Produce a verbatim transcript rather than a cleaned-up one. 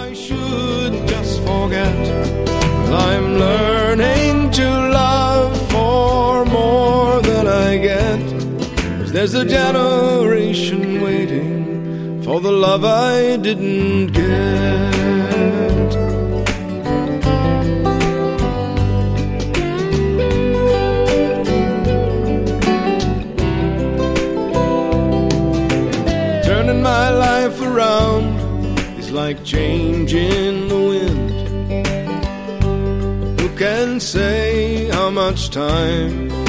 I should just forget. Well, I'm learning to love for more than I get. 'Cause there's a generation waiting for the love I didn't get. Turning my life around is like changing the wind. Who can say how much time